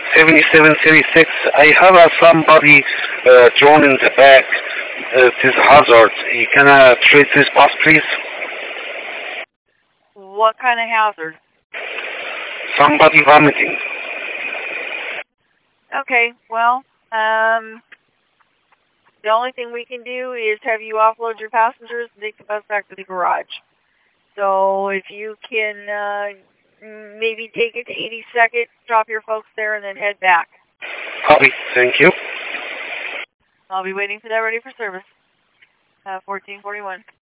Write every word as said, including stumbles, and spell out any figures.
seventy-seven thirty-six. I have uh, somebody uh, drawn in the back. Uh, it is hazard. You can uh, trace this bus, please? What kind of hazard? Somebody vomiting. Okay, well, um, the only thing we can do is have you offload your passengers and take the bus back to the garage. So if you can uh, maybe take it to eighty-second, drop your folks there, and then head back. Copy. Thank you. I'll be waiting for that ready for service. Uh, fourteen forty-one.